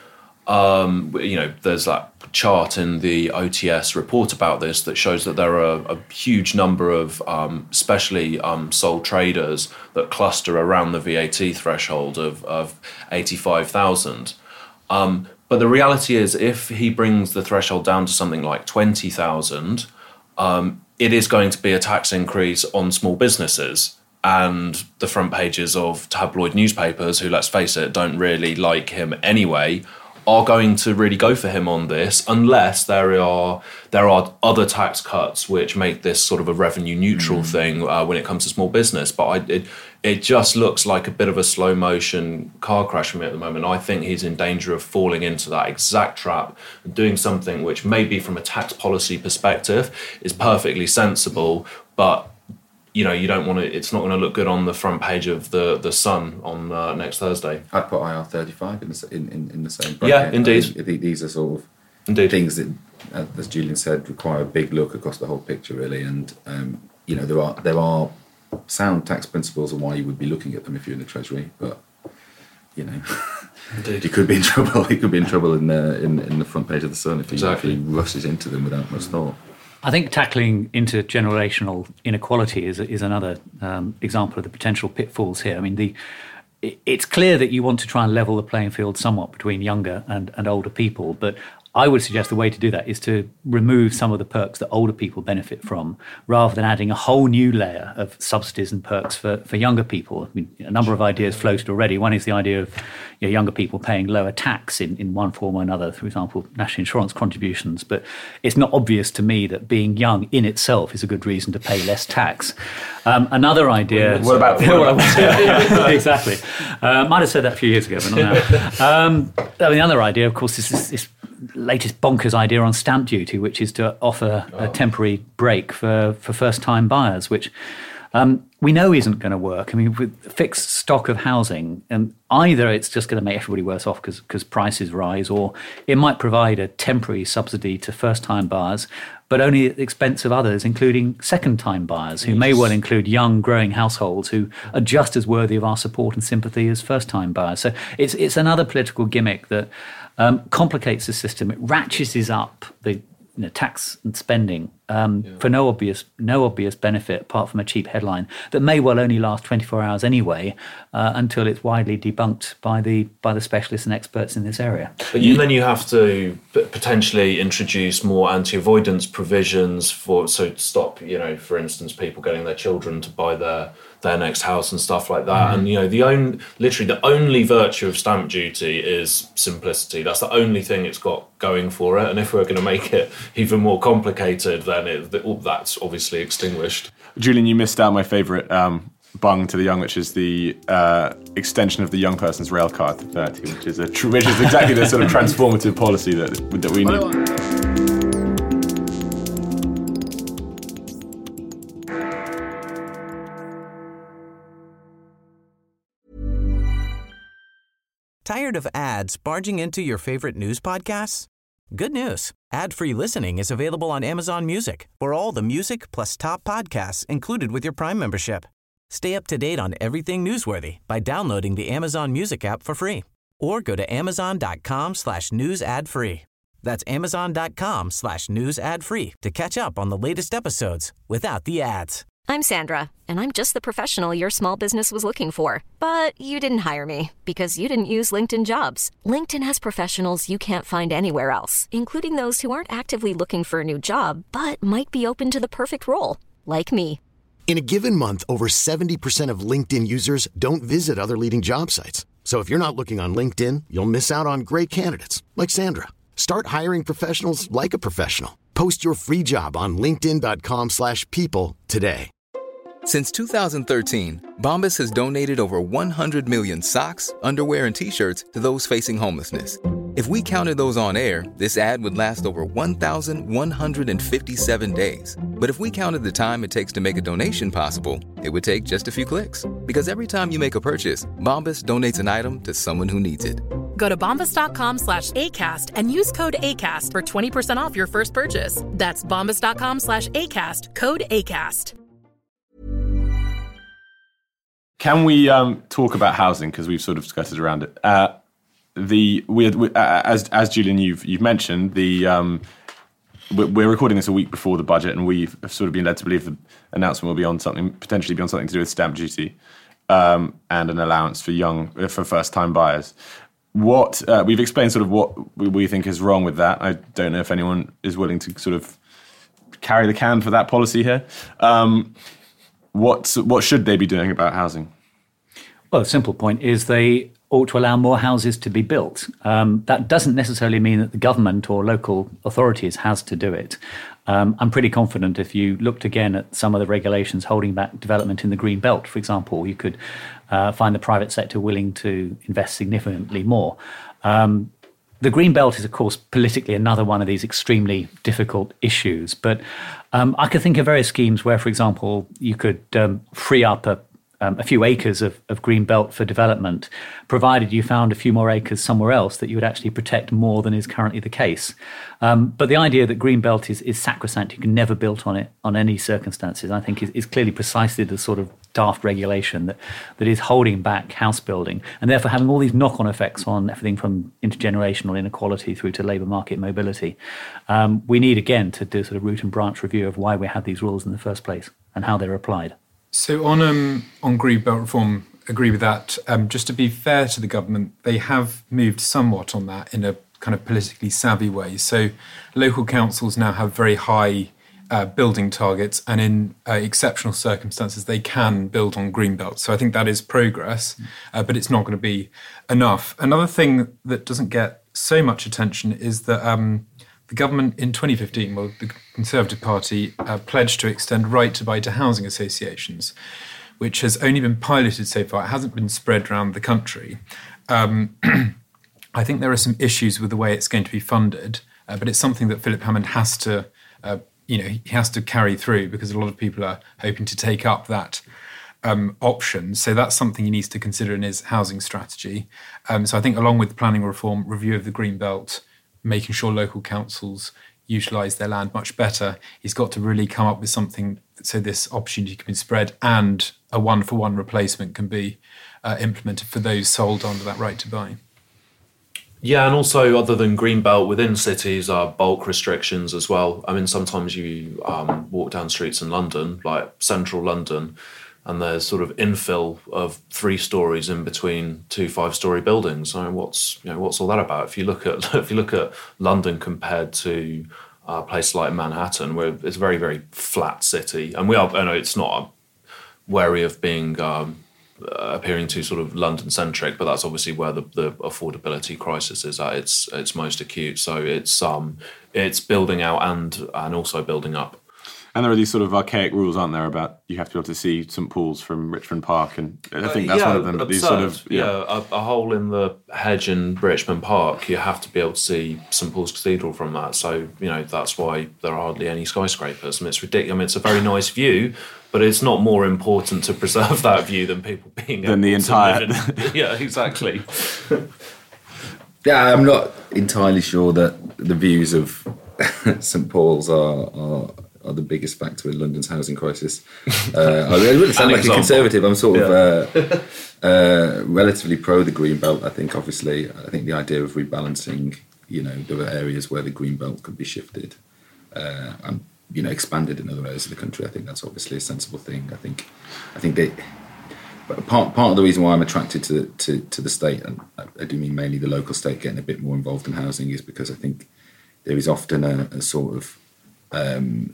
H: Um, you know, there's that chart in the O T S report about this that shows that there are a, a huge number of, um, especially um, sole traders, that cluster around the V A T threshold of, of eighty-five thousand. Um, But the reality is, if he brings the threshold down to something like twenty thousand, um, it is going to be a tax increase on small businesses. And the front pages of tabloid newspapers, who, let's face it, don't really like him anyway, are going to really go for him on this, unless there are there are other tax cuts which make this sort of a revenue neutral mm. thing uh, when it comes to small business. But I, it it just looks like a bit of a slow motion car crash for me at the moment. I think he's in danger of falling into that exact trap and doing something which maybe from a tax policy perspective is perfectly sensible, but you know, you don't want to. It's not going to look good on the front page of the the Sun on uh, next Thursday.
G: I'd put I R thirty-five in the in, in, in the same bracket.
H: Yeah, indeed.
G: I think these are sort of
H: indeed.
G: things that, as Julian said, require a big look across the whole picture, really. And um, you know, there are there are sound tax principles on why you would be looking at them if you're in the Treasury, but you know,
H: indeed.
G: you could be in trouble. He could be in trouble in the in, in the front page of the Sun if he,
H: exactly.
G: if he rushes into them without much thought.
E: I think tackling intergenerational inequality is is another um, example of the potential pitfalls here. I mean, the it's clear that you want to try and level the playing field somewhat between younger and, and older people, but I would suggest the way to do that is to remove some of the perks that older people benefit from, rather than adding a whole new layer of subsidies and perks for, for younger people. I mean, a number of ideas floated already. One is the idea of you know, younger people paying lower tax in, in one form or another, for example, national insurance contributions. But it's not obvious to me that being young in itself is a good reason to pay less tax. Um, another idea...
D: What about...
E: exactly. Uh, might have said that a few years ago, but not now. Um, I mean, the other idea, of course, is this, this latest bonkers idea on stamp duty, which is to offer a temporary break for, for first-time buyers, which um, we know isn't going to work. I mean, with fixed stock of housing, um, either it's just going to make everybody worse off because because prices rise, or it might provide a temporary subsidy to first-time buyers, but only at the expense of others, including second-time buyers, who may well include young, growing households who are just as worthy of our support and sympathy as first-time buyers. So it's it's another political gimmick that um, complicates the system. It ratchets up the you know, tax and spending um, yeah. for no obvious no obvious benefit apart from a cheap headline that may well only last twenty-four hours anyway, uh, until it's widely debunked by the by the specialists and experts in this area.
H: But you, then you have to potentially introduce more anti-avoidance provisions for so to stop, you know, for instance, people getting their children to buy their their next house and stuff like that. Mm-hmm. And you know, the only literally the only virtue of stamp duty is simplicity. That's the only thing it's got going for it. And if we're going to make it even more complicated, then it, that's obviously extinguished.
D: Julian, you missed out my favourite um, bung to the young, which is the uh, extension of the young person's rail card to thirty, which is a tr- which is exactly the sort of transformative policy that that we need.
I: Tired of ads barging into your favorite news podcasts? Good news. Ad-free listening is available on Amazon Music for all the music plus top podcasts included with your Prime membership. Stay up to date on everything newsworthy by downloading the Amazon Music app for free or go to amazon.com slash news ad free. That's amazon.com slash news ad free to catch up on the latest episodes without the ads.
J: I'm Sandra, and I'm just the professional your small business was looking for. But you didn't hire me because you didn't use LinkedIn Jobs. LinkedIn has professionals you can't find anywhere else, including those who aren't actively looking for a new job, but might be open to the perfect role, like me.
A: In a given month, over seventy percent of LinkedIn users don't visit other leading job sites. So if you're not looking on LinkedIn, you'll miss out on great candidates like Sandra. Start hiring professionals like a professional. Post your free job on linkedin.com slash people today.
K: Since two thousand thirteen, Bombas has donated over one hundred million socks, underwear, and T-shirts to those facing homelessness. If we counted those on air, this ad would last over one thousand one hundred fifty-seven days. But if we counted the time it takes to make a donation possible, it would take just a few clicks. Because every time you make a purchase, Bombas donates an item to someone who needs it.
L: Go to bombas.com slash ACAST and use code ACAST for twenty percent off your first purchase. That's bombas.com slash ACAST, code ACAST.
D: Can we um, talk about housing, because we've sort of skirted around it? Uh, the we, we, uh, as as Julian, you've you've mentioned the um, we're, we're recording this a week before the budget, and we've sort of been led to believe the announcement will be on something potentially be on something to do with stamp duty um, and an allowance for young for first time buyers. What uh, we've explained sort of what we, we think is wrong with that. I don't know if anyone is willing to sort of carry the can for that policy here. Um, What what should they be doing about housing?
E: Well, the simple point is they ought to allow more houses to be built. Um, that doesn't necessarily mean that the government or local authorities has to do it. Um, I'm pretty confident if you looked again at some of the regulations holding back development in the Green Belt, for example, you could uh, find the private sector willing to invest significantly more. Um, The Green Belt is, of course, politically another one of these extremely difficult issues. But um, I could think of various schemes where, for example, you could um, free up a, um, a few acres of, of Green Belt for development, provided you found a few more acres somewhere else that you would actually protect more than is currently the case. Um, but the idea that Green Belt is, is sacrosanct, you can never build on it on any circumstances, I think is, is clearly precisely the sort of daft regulation that, that is holding back house building and therefore having all these knock-on effects on everything from intergenerational inequality through to labour market mobility. Um, we need, again, to do sort of root and branch review of why we have these rules in the first place and how they're applied.
F: So on um, on Green Belt reform, agree with that. Um, just to be fair to the government, they have moved somewhat on that in a kind of politically savvy way. So local councils now have very high uh, building targets, and in uh, exceptional circumstances, they can build on greenbelt. So I think that is progress, uh, but it's not going to be enough. Another thing that doesn't get so much attention is that um, the government in twenty fifteen, well, the Conservative Party uh, pledged to extend right to buy to housing associations, which has only been piloted so far. It hasn't been spread around the country. Um, I think there are some issues with the way it's going to be funded, uh, but it's something that Philip Hammond has to, uh, you know, he has to carry through, because a lot of people are hoping to take up that um, option. So that's something he needs to consider in his housing strategy. Um, so I think along with planning reform, review of the Green Belt, making sure local councils utilise their land much better, he's got to really come up with something so this opportunity can be spread and a one-for-one replacement can be uh, implemented for those sold under that right to buy.
H: Yeah, and also other than Greenbelt, within cities are bulk restrictions as well. I mean, sometimes you um, walk down streets in London, like central London, and there's sort of infill of three stories in between two five-story buildings. I mean, what's you know what's all that about? If you look at if you look at London compared to a place like Manhattan, where it's a very very flat city, and we are. I know it's not wary of being. Um, Uh, appearing too sort of London-centric, but that's obviously where the, the affordability crisis is at its its most acute. So it's um it's building out and and also building up.
D: And there are these sort of archaic rules, aren't there, about you have to be able to see St Paul's from Richmond Park, and I think that's
H: uh, yeah,
D: one of them. But these sort of
H: yeah, yeah a, a hole in the hedge in Richmond Park, you have to be able to see St Paul's Cathedral from that. So you know that's why there are hardly any skyscrapers, and it's ridiculous. I mean, it's a very nice view, but it's not more important to preserve that view than people being
D: than the entire.
H: In, yeah, exactly.
G: Yeah, I'm not entirely sure that the views of St Paul's are, are are the biggest factor in London's housing crisis. Uh, I wouldn't sound like a conservative. I'm sort of uh, uh, relatively pro the green belt. I think, obviously, I think the idea of rebalancing, you know, there are areas where the green belt could be shifted uh, and, you know, expanded in other areas of the country. I think that's obviously a sensible thing. I think, I think they. But part part of the reason why I'm attracted to to, to the state, and I, I do mean mainly the local state getting a bit more involved in housing, is because I think there is often a, a sort of um,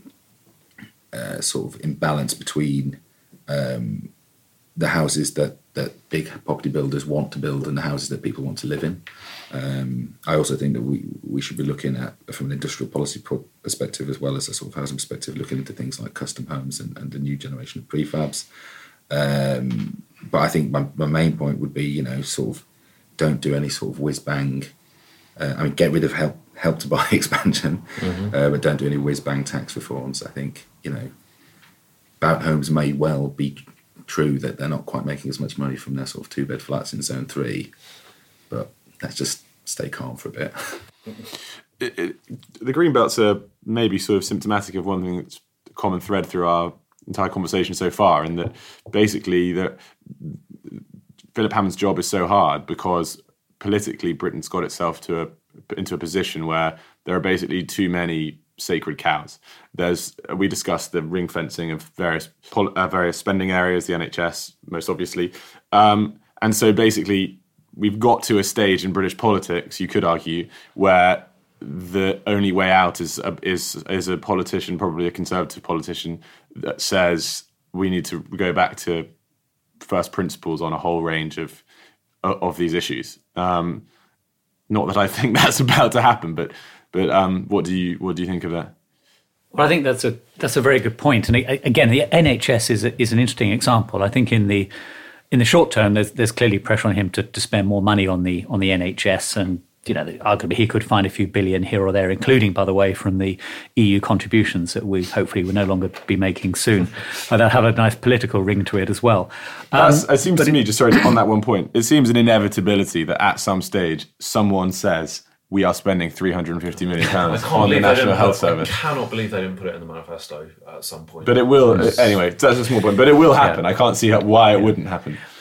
G: uh, sort of imbalance between um, the houses that, that big property builders want to build and the houses that people want to live in. Um, I also think that we we should be looking at, from an industrial policy perspective as well as a sort of housing perspective, looking into things like custom homes and, and the new generation of prefabs. Um, but I think my, my main point would be, you know, sort of don't do any sort of whiz-bang. Uh, I mean, get rid of help help to buy expansion, mm-hmm. uh, but don't do any whiz-bang tax reforms. I think, you know, Bout Homes may well be true that they're not quite making as much money from their sort of two-bed flats in Zone three, but let's just stay calm for a bit.
D: It, it, the green belts are maybe sort of symptomatic of one thing that's a common thread through our entire conversation so far, in that basically that Philip Hammond's job is so hard because politically Britain's got itself to a, into a position where there are basically too many sacred cows. There's we discussed the ring fencing of various uh, various spending areas, the N H S most obviously, um, and so basically we've got to a stage in British politics, you could argue, where the only way out is a, is is a politician, probably a Conservative politician, that says we need to go back to first principles on a whole range of of these issues. Um, not that I think that's about to happen, but but um, what do you what do you think of that?
E: Well, I think that's a that's a very good point. And again, the N H S is a, is an interesting example. I think in the in the short term, there's there's clearly pressure on him to, to spend more money on the on the N H S, and you know, arguably he could find a few billion here or there, including, by the way, from the E U contributions that we hopefully will no longer be making soon. And that'll have a nice political ring to it as well. Um,
D: it seems to me, just sorry, on that one point, it seems an inevitability that at some stage someone says we are spending three hundred fifty million pounds on the National Health
H: put,
D: Service.
H: I cannot believe they didn't put it in the manifesto at some point.
D: But it will, anyway, that's a small point, but it will happen. Yeah. I can't see how, why it yeah. wouldn't happen.
E: But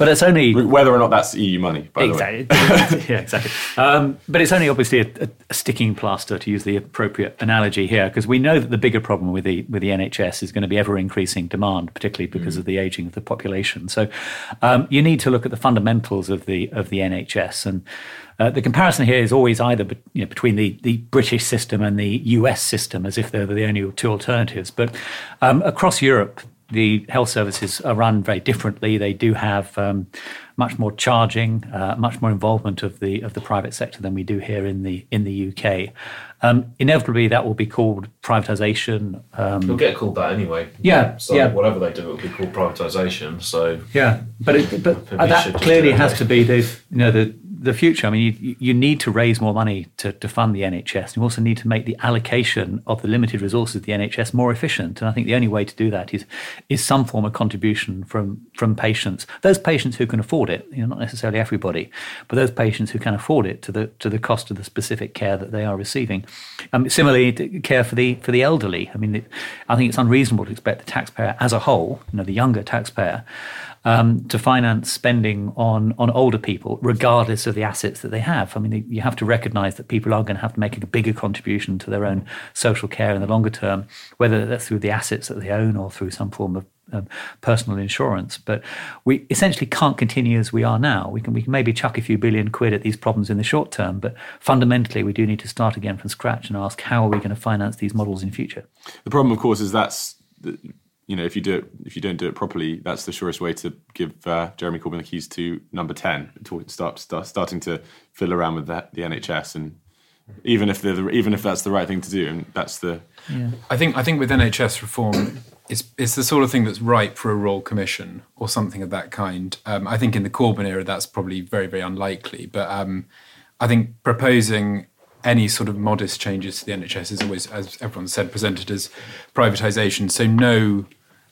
E: But it's only
D: whether or not that's E U money. By
E: exactly.
D: the way.
E: yeah, exactly. Um, but it's only obviously a, a sticking plaster, to use the appropriate analogy here, because we know that the bigger problem with the with the N H S is going to be ever increasing demand, particularly because mm. of the ageing of the population. So um, you need to look at the fundamentals of the of the N H S, and uh, the comparison here is always either you know, between the the British system and the U S system, as if they're the only two alternatives. But um, across Europe, the health services are run very differently. They do have um, much more charging, uh, much more involvement of the of the private sector than we do here in the in the U K. Um, inevitably, that will be called privatisation. Um,
H: It'll get called that anyway.
E: Yeah,
H: so
E: yeah.
H: whatever they do, it'll be called privatisation. So
E: yeah, but it, but that clearly has to be the you know the. the future. I mean, you, you need to raise more money to, to fund the N H S. You also need to make the allocation of the limited resources of the N H S more efficient. And I think the only way to do that is is some form of contribution from from patients. Those patients who can afford it, you know, not necessarily everybody, but those patients who can afford it to the to the cost of the specific care that they are receiving. Um, similarly, to care for the for the elderly. I mean, it, I think it's unreasonable to expect the taxpayer as a whole, you know, the younger taxpayer, Um, to finance spending on on older people, regardless of the assets that they have. I mean, you have to recognise that people are going to have to make a bigger contribution to their own social care in the longer term, whether that's through the assets that they own or through some form of um, personal insurance. But we essentially can't continue as we are now. We can we can maybe chuck a few billion quid at these problems in the short term, but fundamentally we do need to start again from scratch and ask, how are we going to finance these models in future?
D: The problem, of course, is that's the, you know, if you do it, if you don't do it properly, that's the surest way to give uh, Jeremy Corbyn the keys to number ten, to start, start starting to fiddle around with the, the N H S, and even if the even if that's the right thing to do, and that's the.
F: Yeah. I think I think with N H S reform, it's it's the sort of thing that's ripe for a Royal Commission or something of that kind. Um, I think in the Corbyn era, that's probably very very unlikely, but um, I think proposing any sort of modest changes to the N H S is always, as everyone said, presented as privatisation. So no,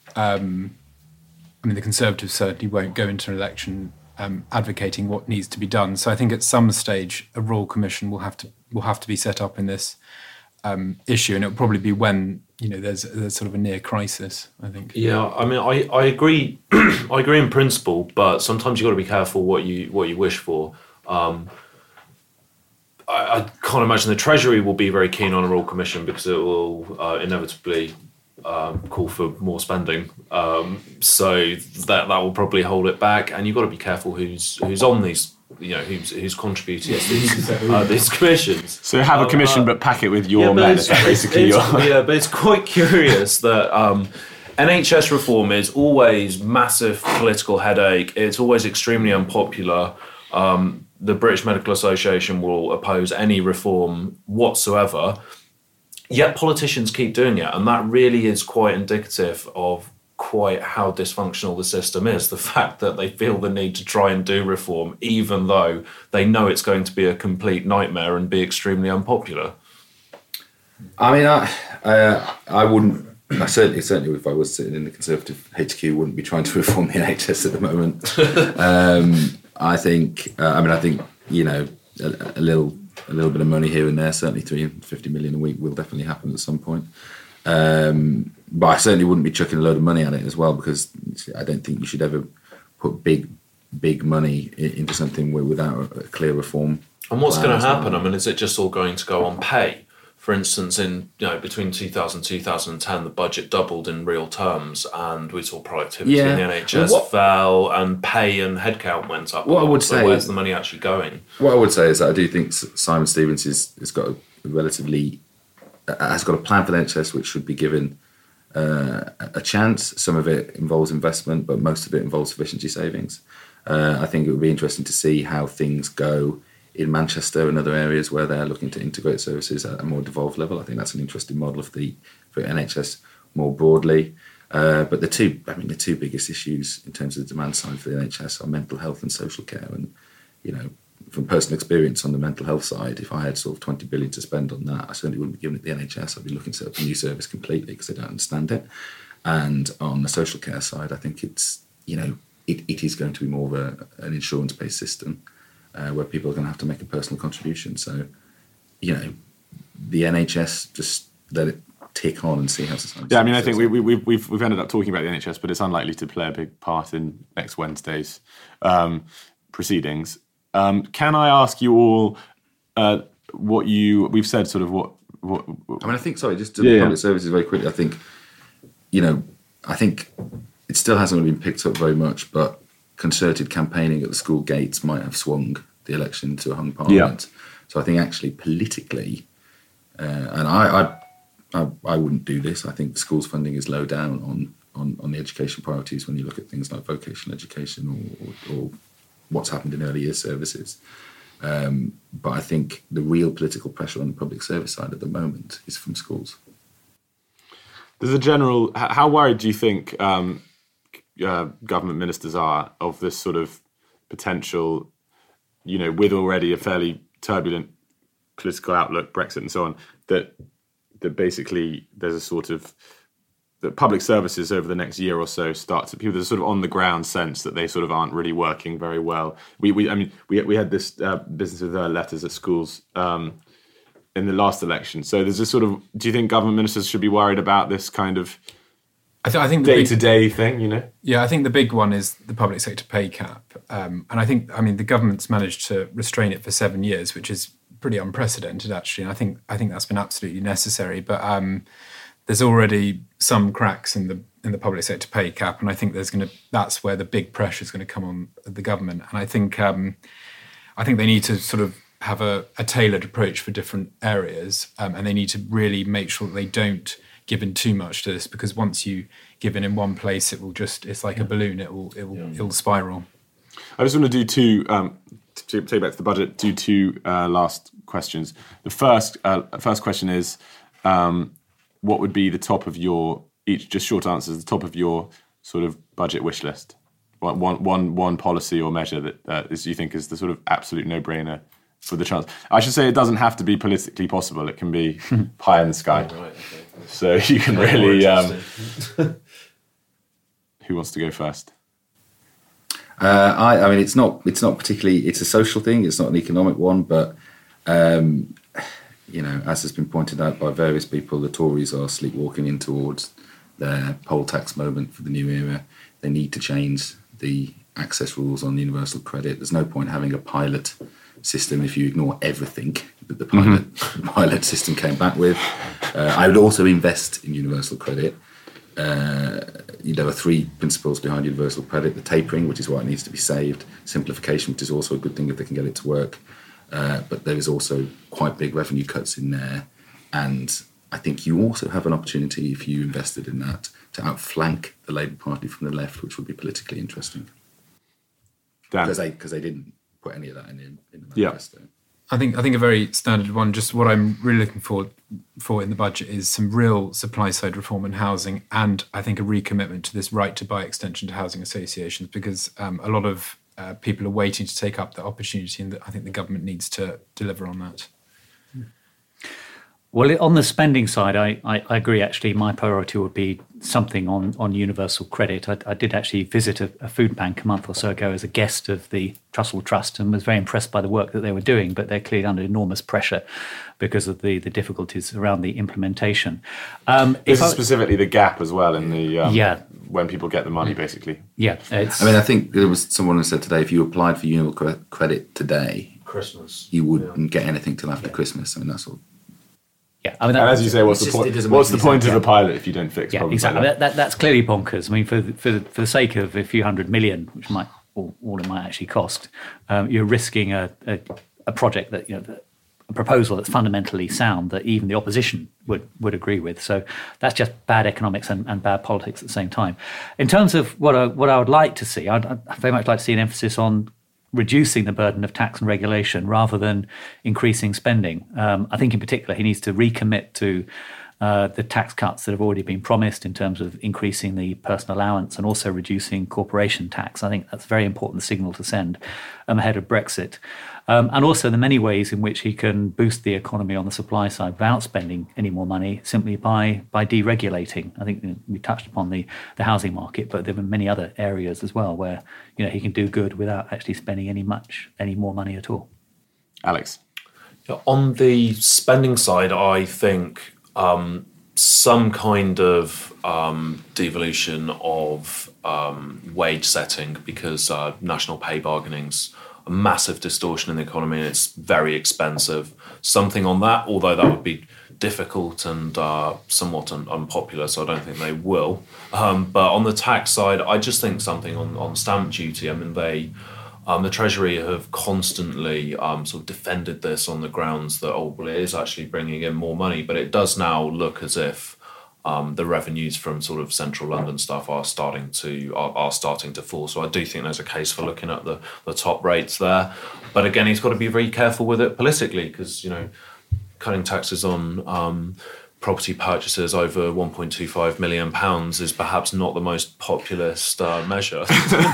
F: um, I mean, the Conservatives certainly won't go into an election um, advocating what needs to be done. So I think at some stage a Royal Commission will have to will have to be set up in this um, issue, and it'll probably be when you know there's, there's sort of a near crisis, I think.
H: Yeah, I mean, I, I agree. I agree in principle, but sometimes you've got to be careful what you what you wish for. Um, I, I can't imagine the Treasury will be very keen on a Royal Commission because it will uh, inevitably um, call for more spending. Um, so that that will probably hold it back, and you've got to be careful who's who's on these. You know, who's who's contributing to these, uh, these commissions.
D: So have a commission, uh, but pack it with your yeah, men. It's, basically,
H: it's,
D: your...
H: yeah, but it's quite curious that um, N H S reform is always massive political headache. It's always extremely unpopular. Um, the British Medical Association will oppose any reform whatsoever. Yet politicians keep doing it, and that really is quite indicative of quite how dysfunctional the system is. The fact that they feel the need to try and do reform, even though they know it's going to be a complete nightmare and be extremely unpopular.
G: I mean, I uh, I wouldn't. I certainly, certainly, if I was sitting in the Conservative H Q, wouldn't be trying to reform the N H S at the moment. um, I think. Uh, I mean, I think you know a, a little, a little bit of money here and there. Certainly, three hundred fifty million a week will definitely happen at some point. Um, but I certainly wouldn't be chucking a load of money at it as well, because I don't think you should ever put big, big money into something without a clear reform.
H: And what's going to happen? I mean, is it just all going to go on pay? For instance, in you know between two thousand and two thousand ten, the budget doubled in real terms, and we saw productivity
G: yeah.
H: in the N H S what, fell, and pay and headcount went up.
G: What I would
H: so
G: say
H: where's
G: is,
H: the money actually going?
G: What I would say is that I do think Simon Stevens is, has got a relatively has got a plan for the N H S which should be given uh, a chance. Some of it involves investment, but most of it involves efficiency savings. Uh, I think it would be interesting to see how things go in Manchester and other areas where they're looking to integrate services at a more devolved level. I think that's an interesting model for the for N H S more broadly. Uh, but the two, I mean, the two biggest issues in terms of the demand side for the N H S are mental health and social care. And you know, from personal experience on the mental health side, if I had sort of twenty billion to spend on that, I certainly wouldn't be giving it the N H S. I'd be looking to set up a new service completely because I don't understand it. And on the social care side, I think it's you know it, it is going to be more of a, an insurance-based system. Uh, where people are going to have to make a personal contribution. So, you know, the N H S, just let it tick on and see how society.
D: Yeah, I mean, I think we, we, we've we've we've ended up talking about the N H S, but it's unlikely to play a big part in next Wednesday's um, proceedings. Um, can I ask you all uh, what you we've said, sort of what what?
G: I mean, I think sorry, just to
D: yeah,
G: the public
D: yeah.
G: services very quickly. I think you know, I think it still hasn't really been picked up very much, but concerted campaigning at the school gates might have swung the election to a hung parliament. Yeah. So I think actually politically, uh, and I, I I I wouldn't do this. I think schools funding is low down on on, on the education priorities when you look at things like vocational education or, or, or what's happened in early years services. Um, but I think the real political pressure on the public service side at the moment is from schools.
D: There's a general. How worried do you think um, uh, government ministers are of this sort of potential, you know, with already a fairly turbulent political outlook, Brexit and so on, that that basically there's a sort of that public services over the next year or so start to people there's a sort of on the ground sense that they sort of aren't really working very well. We we I mean we we had this uh, business with uh, letters at schools um, in the last election. So there's a sort of do you think government ministers should be worried about this kind of
F: I, th- I think
D: day to day thing? You know.
F: Yeah, I think the big one is the public sector pay cap, um, and I think I mean the government's managed to restrain it for seven years, which is pretty unprecedented actually. And I think I think that's been absolutely necessary. But um, there's already some cracks in the in the public sector pay cap, and I think there's going to that's where the big pressure is going to come on the government. And I think um, I think they need to sort of have a, a tailored approach for different areas, um, and they need to really make sure that they don't give in too much to this, because once you give in in one place, it will just it's like yeah. a balloon. It will it will yeah. it will spiral.
D: I just want to do two. Um, to take back to the budget, do two uh, last questions. The first uh, first question is, um, what would be the top of your each? Just short answers. The top of your sort of budget wish list. One one one one policy or measure that uh, is you think is the sort of absolute no brainer for the chance. I should say it doesn't have to be politically possible. It can be pie in the sky. Oh, right, okay. So you can really. Um, who wants to go first?
G: Uh, I, I mean, it's not. It's not particularly. It's a social thing. It's not an economic one. But um, you know, as has been pointed out by various people, the Tories are sleepwalking in towards their poll tax moment for the new era. They need to change the access rules on universal credit. There's no point having a pilot system if you ignore everything that the pilot mm-hmm. pilot system came back with. Uh, I would also invest in universal credit. Uh, you know, there are three principles behind universal credit: the tapering, which is why it needs to be saved; simplification, which is also a good thing if they can get it to work. Uh, but there is also quite big revenue cuts in there, and I think you also have an opportunity if you invested in that to outflank the Labour Party from the left, which would be politically interesting.
D: Dan.
G: Because they because they didn't put any of that in, in the manifesto.
F: Yeah. I think I think a very standard one. Just what I'm really looking for for in the budget is some real supply side reform in housing, and I think a recommitment to this right to buy extension to housing associations, because um, a lot of uh, people are waiting to take up that opportunity, and I think the government needs to deliver on that.
E: Well, on the spending side, I, I, I agree. Actually, my priority would be something on, on universal credit. I, I did actually visit a, a food bank a month or so ago as a guest of the Trussell Trust and was very impressed by the work that they were doing, but they're clearly under enormous pressure because of the, the difficulties around the implementation. Um,
D: this is
E: I,
D: specifically the gap as well in the um,
E: yeah.
D: when people get the money, basically.
E: Yeah. It's,
G: I mean, I think there was someone who said today, if you applied for universal credit today,
H: Christmas,
G: you wouldn't
H: yeah.
G: get anything till after yeah. Christmas. I mean, that's all.
E: Yeah, I mean, that,
D: and as you say, what's the
G: just,
D: point? What's the point of a pilot if you don't fix
E: yeah,
D: problems?
E: Exactly.
D: Like that?
E: That, that, that's clearly bonkers. I mean, for for for the sake of a few hundred million, which might all, all it might actually cost, um, you're risking a, a a project that you know a proposal that's fundamentally sound that even the opposition would would agree with. So that's just bad economics and, and bad politics at the same time. In terms of what I, what I would like to see, I'd, I'd very much like to see an emphasis on reducing the burden of tax and regulation rather than increasing spending. Um, I think in particular he needs to recommit to uh, the tax cuts that have already been promised in terms of increasing the personal allowance and also reducing corporation tax. I think that's a very important signal to send um, ahead of Brexit. Um, and also the many ways in which he can boost the economy on the supply side without spending any more money, simply by by deregulating. I think we touched upon the, the housing market, but there are many other areas as well where you know he can do good without actually spending any much any more money at all.
D: Alex?
H: On the spending side, I think um, some kind of um, devolution of um, wage setting, because uh, national pay bargaining's a massive distortion in the economy and it's very expensive. Something on that, although that would be difficult and uh, somewhat un- unpopular, so I don't think they will. Um, but on the tax side, I just think something on, on stamp duty. I mean, they... Um, the Treasury have constantly um, sort of defended this on the grounds that, oh, well, it is actually bringing in more money, but it does now look as if um, the revenues from sort of central London stuff are starting to are, are starting to fall. So I do think there's a case for looking at the, the top rates there. But again, he's got to be very careful with it politically, because, you know, cutting taxes on um, property purchases over one point two five million pounds is perhaps not the most populist uh, measure.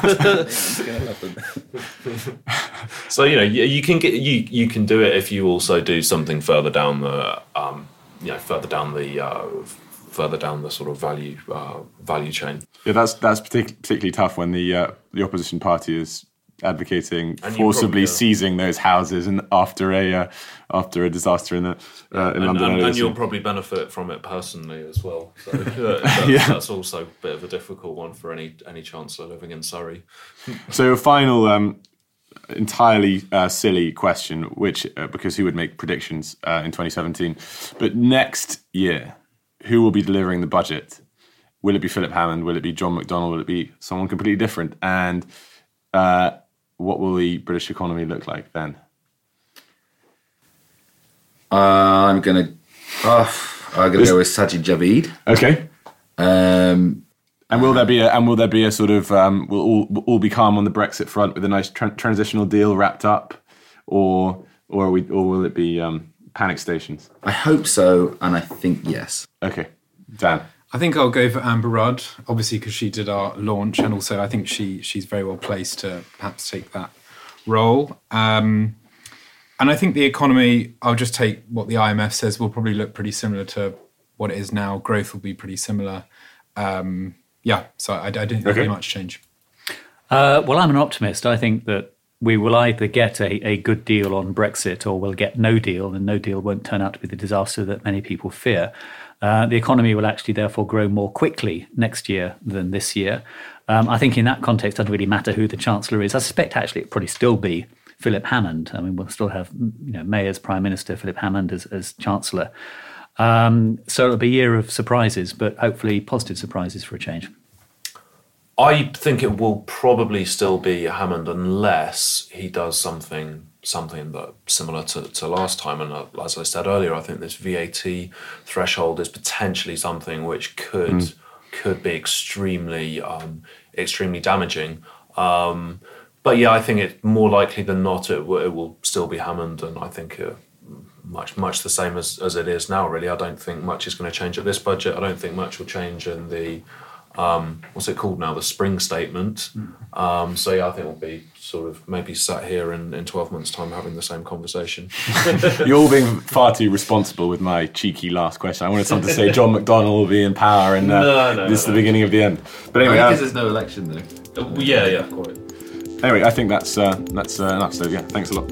H: So, you know, you, you can get you you can do it if you also do something further down the um, you know further down the uh, further down the sort of value uh, value chain.
D: Yeah, that's that's partic- particularly tough when the uh, the opposition party is advocating
H: And you
D: forcibly
H: probably, uh,
D: seizing those houses and after a uh, after a disaster in the uh, in
H: and,
D: London.
H: and, and you'll probably benefit from it personally as well. So uh, that,
D: Yeah.
H: that's also a bit of a difficult one for any any chancellor living in Surrey.
D: So a final, um, entirely uh, silly question, which uh, because who would make predictions uh, in twenty seventeen? But next year, who will be delivering the budget? Will it be Philip Hammond? Will it be John McDonnell? Will it be someone completely different? And uh, what will the British economy look like then?
G: Uh, I'm gonna, oh, I'm gonna go with Sajid Javid.
D: Okay.
G: Um,
D: and will there be a and will there be a sort of um, will all will all be calm on the Brexit front with a nice tra- transitional deal wrapped up, or or are we or will it be um, panic stations?
G: I hope so, and I think yes.
D: Okay, Dan.
F: I think I'll go for Amber Rudd, obviously because she did our launch, and also I think she she's very well placed to perhaps take that role. Um, and I think the economy, I'll just take what the I M F says, will probably look pretty similar to what it is now. Growth will be pretty similar. Um, yeah, so I, I don't think there'll be much change.
E: Uh, well, I'm an optimist. I think that we will either get a, a good deal on Brexit or we'll get no deal, and no deal won't turn out to be the disaster that many people fear. Uh, the economy will actually therefore grow more quickly next year than this year. Um, I think in that context, it doesn't really matter who the Chancellor is. I suspect actually it'll probably still be Philip Hammond. I mean, we'll still have, you know, May as Prime Minister, Philip Hammond as, as Chancellor. Um, so it'll be a year of surprises, but hopefully positive surprises for a change.
H: I think it will probably still be Hammond unless he does something something that similar to, to last time. And uh, as I said earlier, I think this V A T threshold is potentially something which could mm. could be extremely um, extremely damaging. Um, but yeah, I think it's more likely than not it, w- it will still be Hammond, and I think it, much much the same as, as it is now. Really, I don't think much is going to change at this budget. I don't think much will change in the Um, what's it called now? The spring statement. Um, so yeah, I think we'll be sort of maybe sat here in, in twelve months' time having the same conversation.
D: You're all being far too responsible with my cheeky last question. I wanted someone to say John McDonnell will be in power and uh,
H: no, no,
D: this is
H: no.
D: the beginning of the end. But anyway,
G: because
D: uh,
G: there's no election though.
H: Uh, yeah, yeah, quite.
D: Anyway, I think that's uh, that's uh, enough. So yeah, thanks a lot.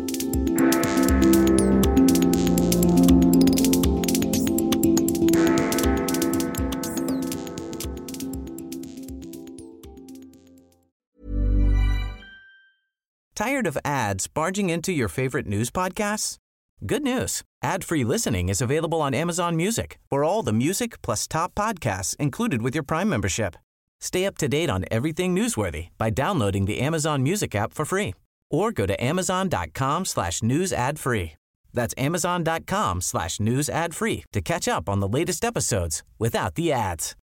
I: Tired of ads barging into your favorite news podcasts? Good news. Ad-free listening is available on Amazon Music for all the music plus top podcasts included with your Prime membership. Stay up to date on everything newsworthy by downloading the Amazon Music app for free or go to amazon.com slash news ad free. That's amazon.com slash news ad free to catch up on the latest episodes without the ads.